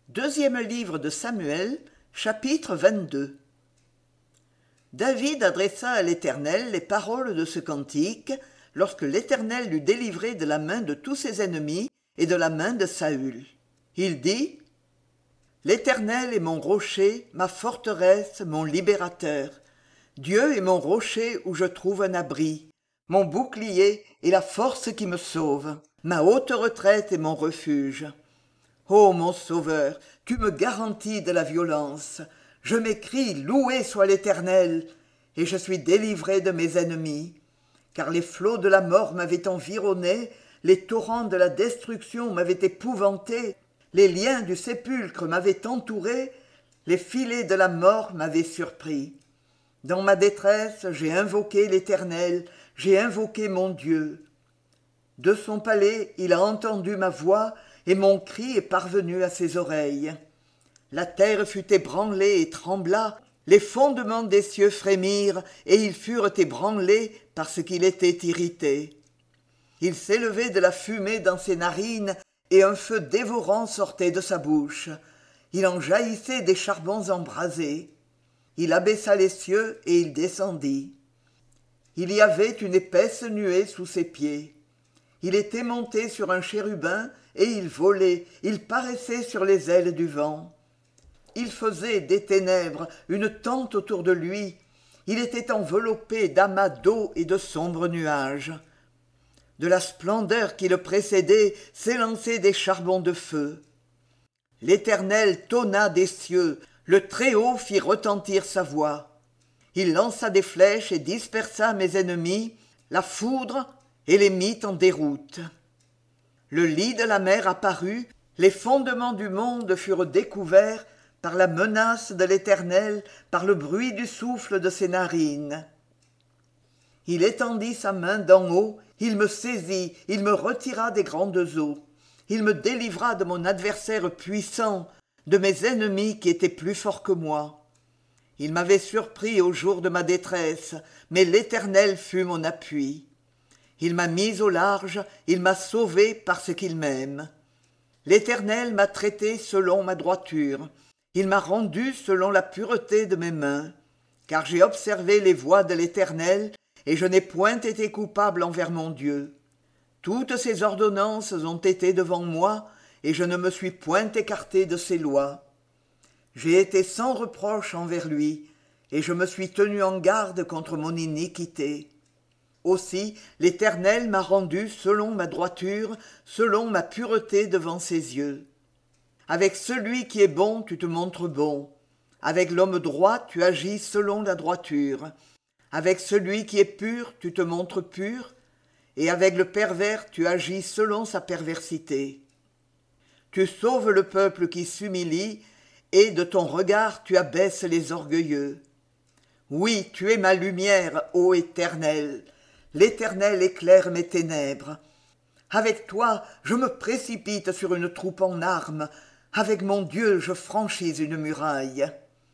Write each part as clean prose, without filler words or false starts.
Deuxième livre de Samuel, chapitre 22. David adressa à l'Éternel les paroles de ce cantique, lorsque l'Éternel l'eut délivré de la main de tous ses ennemis et de la main de Saül. Il dit : L'Éternel est mon rocher, ma forteresse, mon libérateur. Dieu est mon rocher où je trouve un abri, mon bouclier et la force qui me sauve, ma haute retraite et mon refuge. Ô mon Sauveur, tu me garantis de la violence. Je m'écrie : Loué soit l'Éternel, et je suis délivré de mes ennemis. Car les flots de la mort m'avaient environné, les torrents de la destruction m'avaient épouvanté, les liens du sépulcre m'avaient entouré, les filets de la mort m'avaient surpris. Dans ma détresse, j'ai invoqué l'Éternel, j'ai invoqué mon Dieu. De son palais, il a entendu ma voix, et mon cri est parvenu à ses oreilles. La terre fut ébranlée et trembla, les fondements des cieux frémirent, et ils furent ébranlés parce qu'il était irrité. Il s'élevait de la fumée dans ses narines, et un feu dévorant sortait de sa bouche. Il en jaillissait des charbons embrasés. Il abaissa les cieux, et il descendit. Il y avait une épaisse nuée sous ses pieds. Il était monté sur un chérubin, et il volait, il paraissait sur les ailes du vent. Il faisait des ténèbres une tente autour de lui. Il était enveloppé d'amas d'eau et de sombres nuages. De la splendeur qui le précédait s'élançaient des charbons de feu. L'Éternel tonna des cieux, le Très-Haut fit retentir sa voix. Il lança des flèches et dispersa mes ennemis, la foudre, et les mit en déroute. Le lit de la mer apparut, les fondements du monde furent découverts par la menace de l'Éternel, par le bruit du souffle de ses narines. Il étendit sa main d'en haut, il me saisit, il me retira des grandes eaux. Il me délivra de mon adversaire puissant, de mes ennemis qui étaient plus forts que moi. Il m'avait surpris au jour de ma détresse, mais l'Éternel fut mon appui. Il m'a mis au large, il m'a sauvé parce qu'il m'aime. L'Éternel m'a traité selon ma droiture. Il m'a rendu selon la pureté de mes mains. Car j'ai observé les voies de l'Éternel, et je n'ai point été coupable envers mon Dieu. Toutes ses ordonnances ont été devant moi, et je ne me suis point écarté de ses lois. J'ai été sans reproche envers lui, et je me suis tenu en garde contre mon iniquité. Aussi l'Éternel m'a rendu selon ma droiture, selon ma pureté devant ses yeux. Avec celui qui est bon, tu te montres bon. Avec l'homme droit, tu agis selon la droiture. Avec celui qui est pur, tu te montres pur. Et avec le pervers, tu agis selon sa perversité. Tu sauves le peuple qui s'humilie, et de ton regard tu abaisses les orgueilleux. Oui, tu es ma lumière, ô Éternel. L'Éternel éclaire mes ténèbres. Avec toi, je me précipite sur une troupe en armes. Avec mon Dieu, je franchis une muraille.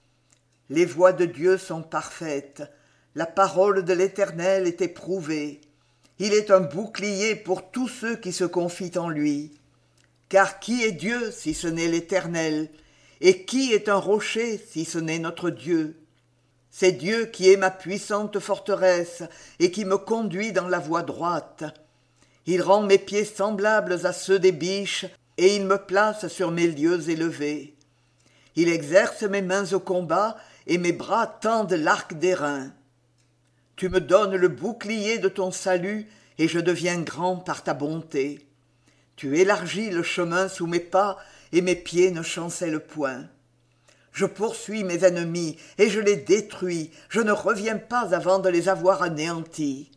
Les voies de Dieu sont parfaites. La parole de l'Éternel est éprouvée. Il est un bouclier pour tous ceux qui se confient en lui. Car qui est Dieu si ce n'est l'Éternel? Et qui est un rocher si ce n'est notre Dieu? C'est Dieu qui est ma puissante forteresse et qui me conduit dans la voie droite. Il rend mes pieds semblables à ceux des biches et il me place sur mes lieux élevés. Il exerce mes mains au combat et mes bras tendent l'arc d'airain. Tu me donnes le bouclier de ton salut et je deviens grand par ta bonté. Tu élargis le chemin sous mes pas et mes pieds ne chancellent point. Je poursuis mes ennemis et je les détruis, je ne reviens pas avant de les avoir anéantis.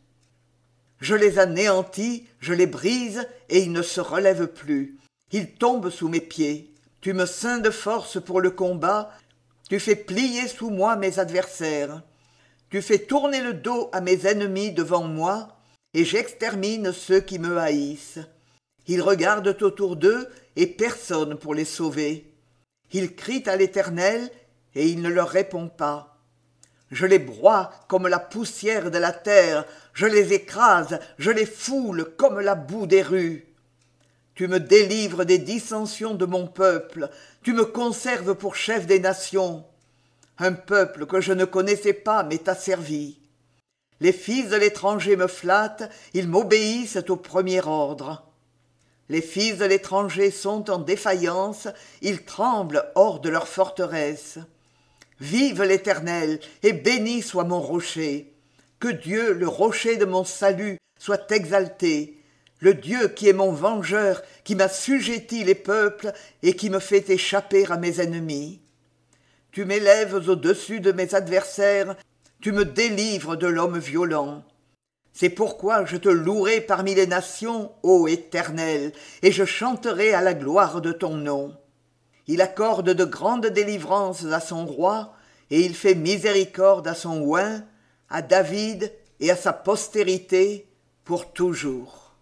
Je les anéantis, je les brise et ils ne se relèvent plus. Ils tombent sous mes pieds. Tu me ceins de force pour le combat, tu fais plier sous moi mes adversaires. Tu fais tourner le dos à mes ennemis devant moi, et j'extermine ceux qui me haïssent. Ils regardent autour d'eux, et personne pour les sauver. Ils crient à l'Éternel, et il ne leur répond pas. Je les broie comme la poussière de la terre, je les écrase, je les foule comme la boue des rues. Tu me délivres des dissensions de mon peuple, tu me conserves pour chef des nations. Un peuple que je ne connaissais pas m'est asservi. Les fils de l'étranger me flattent, ils m'obéissent au premier ordre. Les fils de l'étranger sont en défaillance, ils tremblent hors de leur forteresse. Vive l'Éternel, et béni soit mon rocher. Que Dieu, le rocher de mon salut, soit exalté. Le Dieu qui est mon vengeur, qui m'assujettit les peuples et qui me fait échapper à mes ennemis. Tu m'élèves au-dessus de mes adversaires, tu me délivres de l'homme violent. C'est pourquoi je te louerai parmi les nations, ô Éternel, et je chanterai à la gloire de ton nom. Il accorde de grandes délivrances à son roi, et il fait miséricorde à son oint, à David et à sa postérité, pour toujours.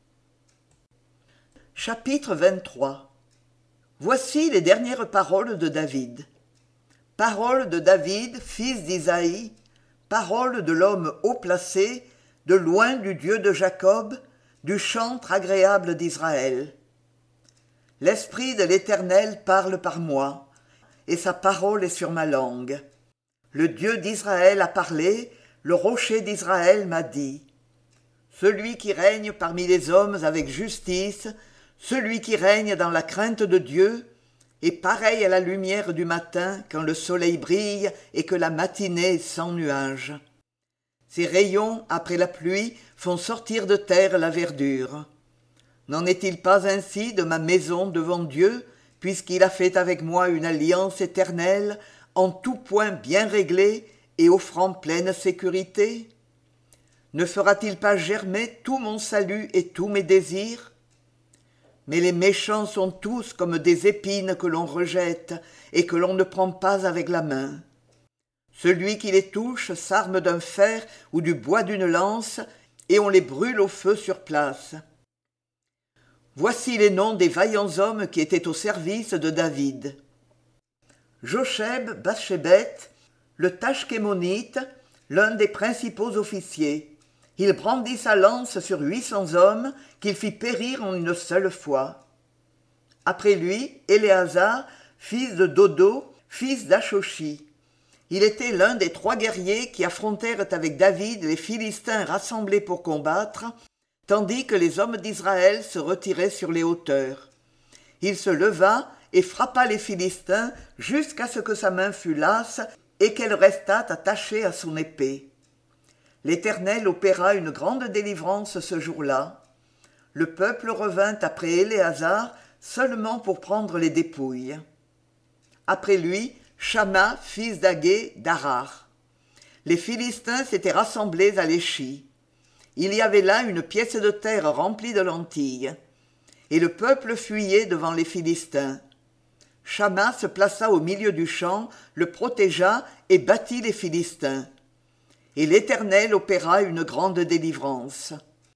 Chapitre 23. Voici les dernières paroles de David. Paroles de David, fils d'Isaïe, paroles de l'homme haut placé, de loin du Dieu de Jacob, du chantre agréable d'Israël. L'Esprit de l'Éternel parle par moi, et sa parole est sur ma langue. Le Dieu d'Israël a parlé, le rocher d'Israël m'a dit. Celui qui règne parmi les hommes avec justice, celui qui règne dans la crainte de Dieu, est pareil à la lumière du matin quand le soleil brille et que la matinée est sans nuages. Ses rayons, après la pluie, font sortir de terre la verdure. N'en est-il pas ainsi de ma maison devant Dieu, puisqu'il a fait avec moi une alliance éternelle, en tout point bien réglée et offrant pleine sécurité? Ne fera-t-il pas germer tout mon salut et tous mes désirs? Mais les méchants sont tous comme des épines que l'on rejette et que l'on ne prend pas avec la main. Celui qui les touche s'arme d'un fer ou du bois d'une lance, et on les brûle au feu sur place. Voici les noms des vaillants hommes qui étaient au service de David. Josheb Baschébeth, le Tachkémonite, l'un des principaux officiers. Il brandit sa lance sur 800 hommes, qu'il fit périr en une seule fois. Après lui, Éléazar, fils de Dodo, fils d'Achoshi. Il était l'un des 3 guerriers qui affrontèrent avec David les Philistins rassemblés pour combattre, tandis que les hommes d'Israël se retiraient sur les hauteurs. Il se leva et frappa les Philistins jusqu'à ce que sa main fût lasse et qu'elle restât attachée à son épée. L'Éternel opéra une grande délivrance ce jour-là. Le peuple revint après Éléazar seulement pour prendre les dépouilles. Après lui, Shamma, fils d'Agé, d'Arar. Les Philistins s'étaient rassemblés à l'Échi. Il y avait là une pièce de terre remplie de lentilles. Et le peuple fuyait devant les Philistins. Shamma se plaça au milieu du champ, le protégea et battit les Philistins. Et l'Éternel opéra une grande délivrance.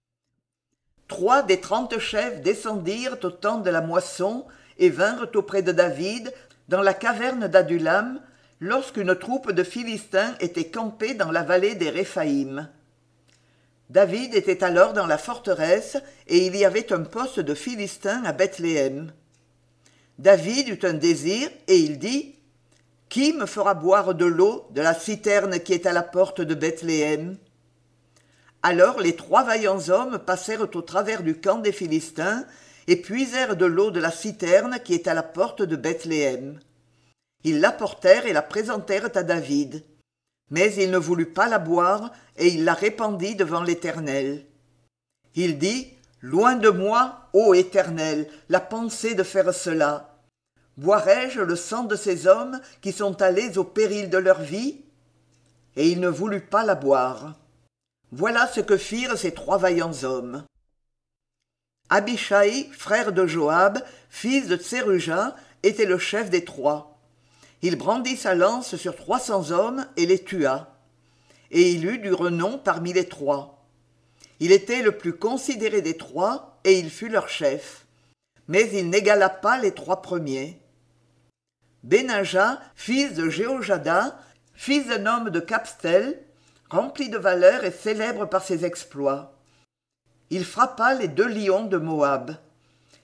3 des 30 chefs descendirent au temps de la moisson et vinrent auprès de David dans la caverne d'Adulam, lorsqu'une troupe de Philistins était campée dans la vallée des Réphaïm. David était alors dans la forteresse, et il y avait un poste de Philistins à Bethléem. David eut un désir, et il dit « Qui me fera boire de l'eau de la citerne qui est à la porte de Bethléem ?» Alors les 3 vaillants hommes passèrent au travers du camp des Philistins, et puisèrent de l'eau de la citerne qui est à la porte de Bethléem. Ils l'apportèrent et la présentèrent à David. Mais il ne voulut pas la boire, et il la répandit devant l'Éternel. Il dit, « Loin de moi, ô Éternel, la pensée de faire cela. Boirai-je le sang de ces hommes qui sont allés au péril de leur vie ?» Et il ne voulut pas la boire. Voilà ce que firent ces 3 vaillants hommes. Abishai, frère de Joab, fils de Tseruja, était le chef des 3. Il brandit sa lance sur 300 hommes et les tua. Et il eut du renom parmi les 3. Il était le plus considéré des 3, et il fut leur chef. Mais il n'égala pas les 3 premiers. Benaja, fils de Jéhojada, fils d'un homme de Capstel, rempli de valeur et célèbre par ses exploits. Il frappa les 2 lions de Moab.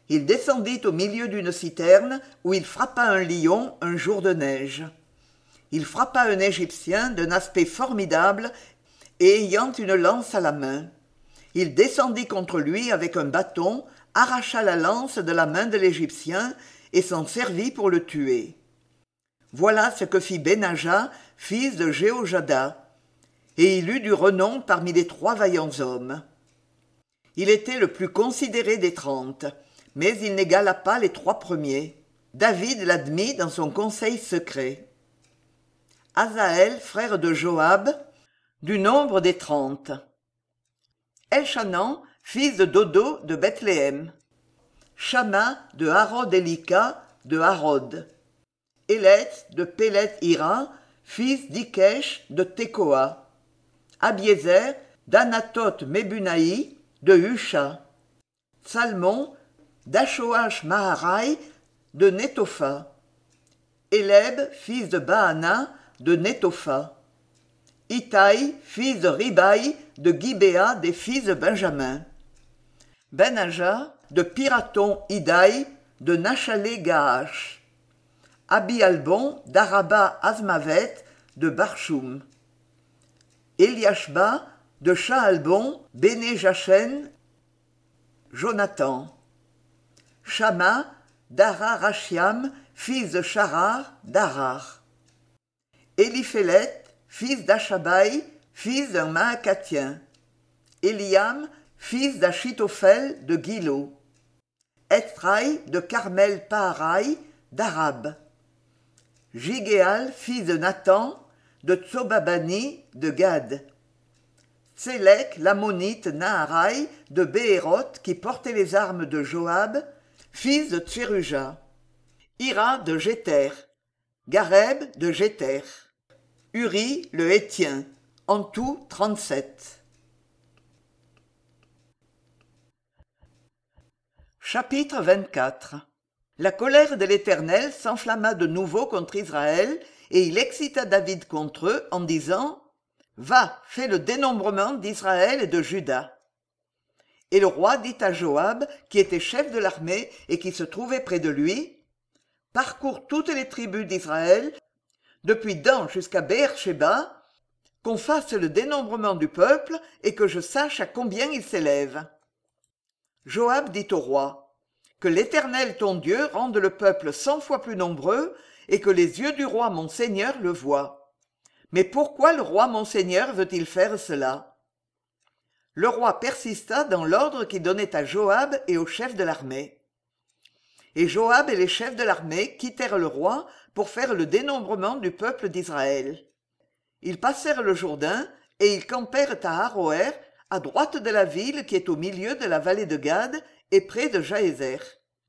Il descendit au milieu d'une citerne où il frappa un lion un jour de neige. Il frappa un Égyptien d'un aspect formidable et ayant une lance à la main. Il descendit contre lui avec un bâton, arracha la lance de la main de l'Égyptien et s'en servit pour le tuer. Voilà ce que fit Benaja, fils de Jéhojada, et il eut du renom parmi les 3 vaillants hommes. Il était le plus considéré des 30, mais il n'égala pas les 3 premiers. David l'admit dans son conseil secret. Asaël, frère de Joab, du nombre des 30. Elchanan, fils de Dodo de Bethléem. Shama de Harod-Élika de Harod. Életh de Pélet-Ira, fils d'Ikesh de Tekoa. Abiézer d'Anatoth-Mébunaï de Husha. Salmon d'Ashoach-Maharai de Netopha. Éleb, fils de Baana de Netopha. Itaï, fils de Ribaï de Gibéa des fils de Benjamin. Benaja de Piraton Idaï de Nachalé-Gaash. Abi-Albon d'Araba Azmavet de Barchoum. Eliashba de Shaalbon, Béné Jachen, Jonathan. Shama d'Arar-Rachiam, fils de Charar, d'Arar. Éliphélet, fils d'Achabaï, fils d'un Maacatien. Eliam, fils d'Achitophel de Gilo. Etraï de Carmel Paharaï, d'Arab. Jigéal, fils de Nathan, de Tsobabani, de Gad. Tsélek, l'ammonite Naharaï, de Béhéroth, qui portait les armes de Joab, fils de Tséruja. Ira de Jéter. Gareb de Jéter. Uri le Hétien. En tout 37. Chapitre 24. La colère de l'Éternel s'enflamma de nouveau contre Israël, et il excita David contre eux en disant « Va, fais le dénombrement d'Israël et de Juda. » Et le roi dit à Joab, qui était chef de l'armée et qui se trouvait près de lui, « Parcours toutes les tribus d'Israël, depuis Dan jusqu'à Beer-Shéba, qu'on fasse le dénombrement du peuple et que je sache à combien il s'élève. » Joab dit au roi, « Que l'Éternel ton Dieu rende le peuple 100 fois plus nombreux et que les yeux du roi mon seigneur le voient. Mais pourquoi le roi mon seigneur veut-il faire cela ?» Le roi persista dans l'ordre qu'il donnait à Joab et aux chefs de l'armée. Et Joab et les chefs de l'armée quittèrent le roi pour faire le dénombrement du peuple d'Israël. Ils passèrent le Jourdain et ils campèrent à Aroër, à droite de la ville qui est au milieu de la vallée de Gad et près de Jaézer.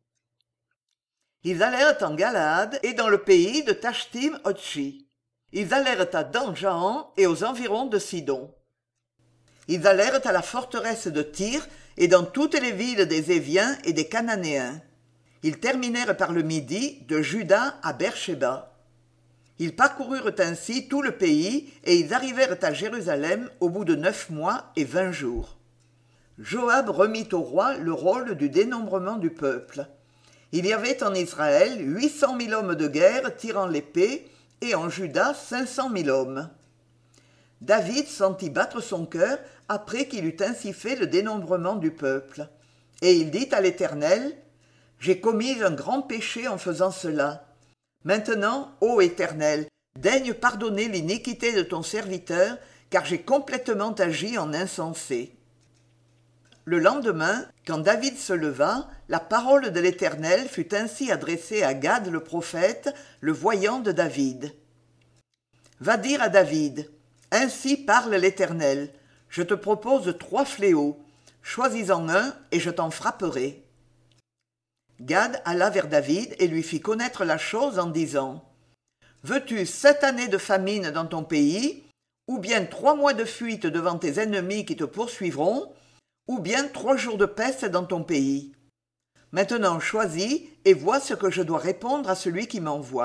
Ils allèrent en Galaad et dans le pays de Tashtim-Otchi. Ils allèrent à Dan-Jahan et aux environs de Sidon. Ils allèrent à la forteresse de Tyr et dans toutes les villes des Éviens et des Cananéens. Ils terminèrent par le midi de Juda à Beer-Shéba. Ils parcoururent ainsi tout le pays et ils arrivèrent à Jérusalem au bout de 9 mois et 20 jours. Joab remit au roi le rôle du dénombrement du peuple. Il y avait en Israël 800 000 hommes de guerre tirant l'épée et en Juda 500 000 hommes. David sentit battre son cœur après qu'il eut ainsi fait le dénombrement du peuple. Et il dit à l'Éternel, « J'ai commis un grand péché en faisant cela. Maintenant, ô Éternel, daigne pardonner l'iniquité de ton serviteur, car j'ai complètement agi en insensé. » Le lendemain, quand David se leva, la parole de l'Éternel fut ainsi adressée à Gad le prophète, le voyant de David. « Va dire à David, ainsi parle l'Éternel, je te propose 3 fléaux, choisis-en un et je t'en frapperai. » Gad alla vers David et lui fit connaître la chose en disant « Veux-tu 7 années de famine dans ton pays, ou bien 3 mois de fuite devant tes ennemis qui te poursuivront, ou bien 3 jours de peste dans ton pays. Maintenant choisis et vois ce que je dois répondre à celui qui m'envoie. »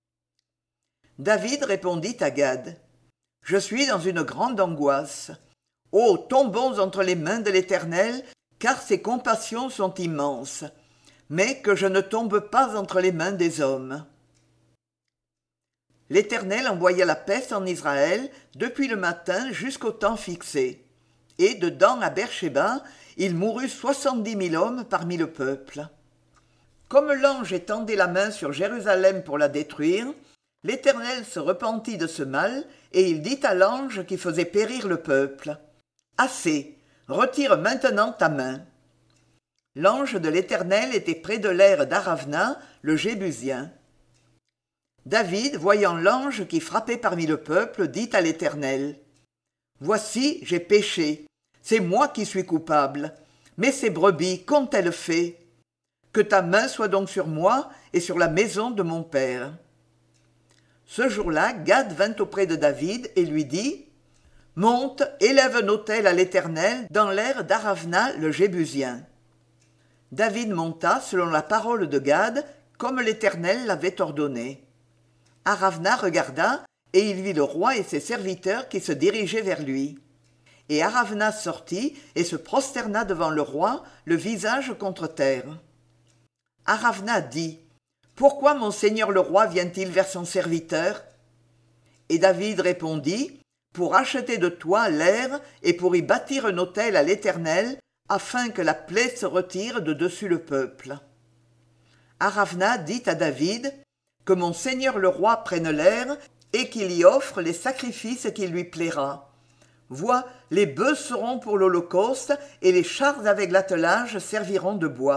David répondit à Gad « Je suis dans une grande angoisse. Ô, tombons entre les mains de l'Éternel, car ses compassions sont immenses. mais que je ne tombe pas entre les mains des hommes. L'Éternel envoya la peste en Israël depuis le matin jusqu'au temps fixé. Et de Dan à Beersheba, il mourut 70 000 hommes parmi le peuple. Comme l'ange étendait la main sur Jérusalem pour la détruire, l'Éternel se repentit de ce mal, et il dit à l'ange qui faisait périr le peuple, « Assez, retire maintenant ta main. » L'ange de l'Éternel était près de l'aire d'Aravna, le Jébusien. David, voyant l'ange qui frappait parmi le peuple, dit à l'Éternel, « Voici, j'ai péché, c'est moi qui suis coupable, mais ces brebis qu'ont-elles fait? Que ta main soit donc sur moi et sur la maison de mon père. » Ce jour-là, Gad vint auprès de David et lui dit, « Monte, élève un autel à l'Éternel dans l'aire d'Aravna le Jébusien. » David monta selon la parole de Gad, comme l'Éternel l'avait ordonné. Aravna regarda, et il vit le roi et ses serviteurs qui se dirigeaient vers lui. Et Aravna sortit et se prosterna devant le roi, le visage contre terre. Aravna dit, « Pourquoi mon seigneur le roi vient-il vers son serviteur ?» Et David répondit, « Pour acheter de toi l'aire et pour y bâtir un autel à l'Éternel, afin que la plaie se retire de dessus le peuple. » Aravna dit à David, « Que mon seigneur le roi prenne l'aire et qu'il y offre les sacrifices qui lui plaira. Vois, les bœufs seront pour l'holocauste et les chars avec l'attelage serviront de bois. »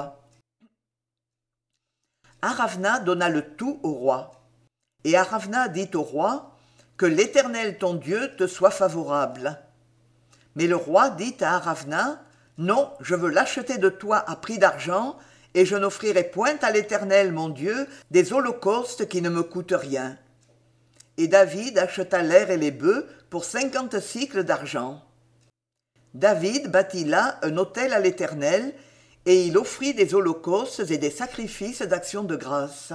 Aravna donna le tout au roi. Et Aravna dit au roi, « Que l'Éternel ton Dieu te soit favorable. » Mais le roi dit à Aravna, « Non, je veux l'acheter de toi à prix d'argent, et je n'offrirai point à l'Éternel mon Dieu des holocaustes qui ne me coûtent rien. » Et David acheta l'aire et les bœufs pour 50 sicles d'argent. David bâtit là un autel à l'Éternel, et il offrit des holocaustes et des sacrifices d'action de grâce.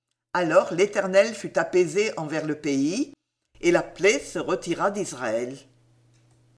Alors l'Éternel fut apaisé envers le pays, et la plaie se retira d'Israël.